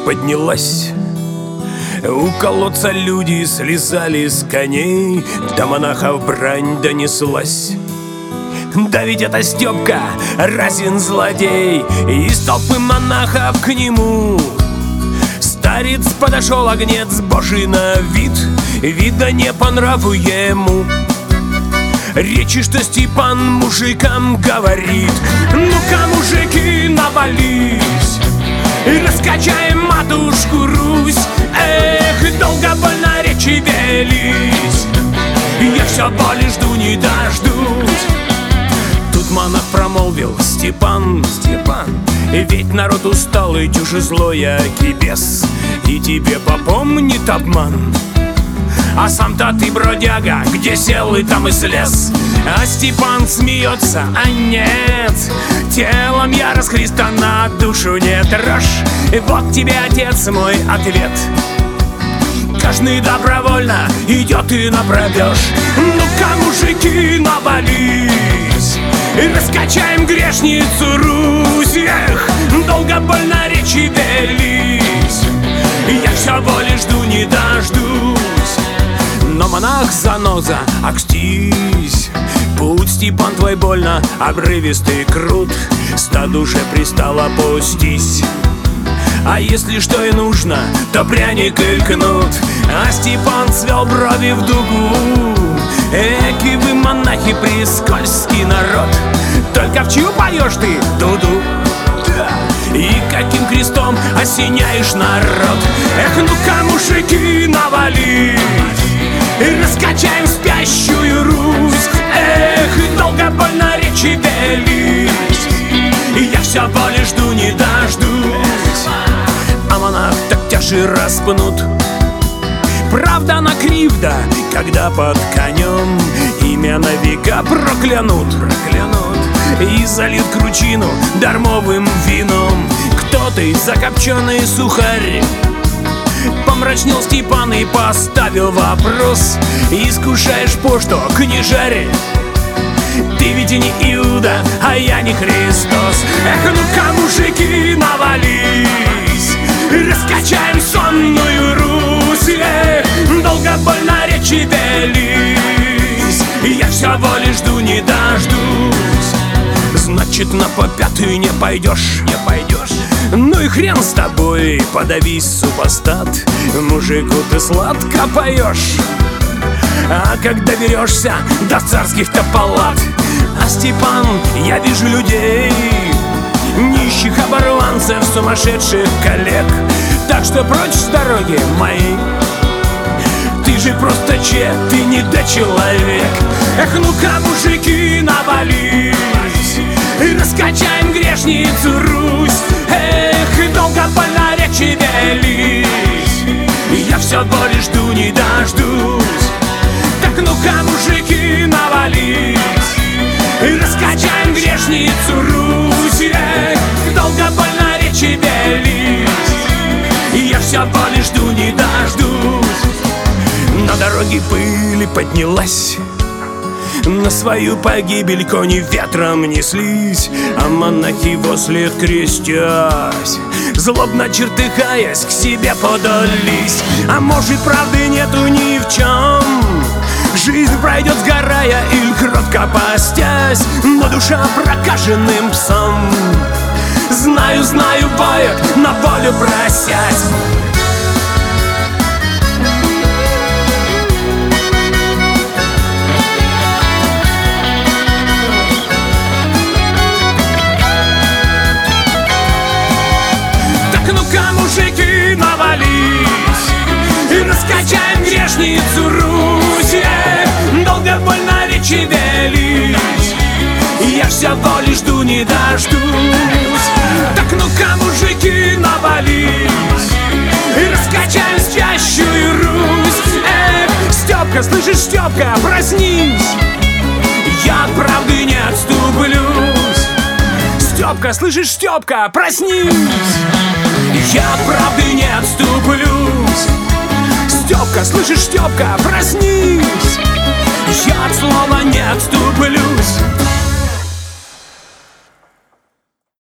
поднялась. У колодца люди слезали с коней, до монахов брань донеслась. Да ведь это Степка, Разин злодей, из толпы монахов к нему старец подошел, агнец Божий на вид, видно не по нраву ему. Речи, что Степан мужикам говорит: ну-ка, мужики, навались и раскачаем матушку Русь. Эх, долго больно речи велись, я все боли жду не дождусь. Тут монах промолвил: Степан, ведь народ устал и дюже злой бес, и тебе попомнит обман. А сам-то ты, бродяга, где сел и там и слез. А Степан смеется: а нет, телом я расхристан, на душу не трожь. И вот тебе, отец, мой ответ: каждый добровольно идет и напробеж. Ну-ка, мужики, навались и раскачаем грешницу Русь. Эх, долго больно речи велись, я все боли жду не дождусь. Но монах заноза, акстись, путь, Степан, твой больно обрывистый крут, стаду же пристало пустись. А если что и нужно, то пряник и кнут. А Степан свел брови в дугу: эки вы, монахи, прискользкий народ, только в чью поешь ты дуду? И каким крестом осеняешь народ? Эх, ну-ка, мужики, навались и раскачаем спящую Русь. Эх, долго больно речи велись, и я все боли жду не дождусь. А монах так тяжи распнут. Правда на кривда, когда под конем имя на века проклянут. И зальют кручину дармовым вином. Кто ты, закопченый сухарь? Помрачнел Степан и поставил вопрос: искушаешь пошту, княжаре? Ты ведь и не Иуда, а я не Христос. Эх, ну-ка, мужики, навались, раскачаем сонную Русь. Эх, долго больно речи велись, я все боли жду не дождусь. Значит, на попятую не пойдешь. Ну и хрен с тобой, подавись, супостат, мужику ты сладко поешь. А когда берешься до царских-то палат, а Степан, я вижу людей, нищих оборванцев, сумасшедших коллег. Так что прочь с дороги моей, ты же просто ты не человек. Эх, ну-ка, мужики, навались и раскачаем грешницу Русь. Эх, долго больно речи велись, я все боли жду не дождусь. Так ну-ка, мужики, навались и раскачаем грешницу Русь. Эх, долго больно речи велись, я все боли жду не дождусь. На дороге пыль поднялась, на свою погибель кони ветром неслись, а монахи вослед крестясь, злобно чертыхаясь, к себе подались. А может, правды нету ни в чем, жизнь пройдет сгорая или кротко постясь, но душа прокаженным псом, знаю, поет, на волю просясь. Мужики, навались и раскачаем грешницу Русь. Долго больно речи велись, я все боли жду не дождусь. Так ну-ка, мужики, навались и раскачаем спящую Русь. Степка, слышишь, Степка, проснись, я от правды не отступлюсь. Степка, слышишь, Степка, проснись, я от правды не отступлюсь. Степка, слышишь, Степка, проснись, я от слова не отступлюсь.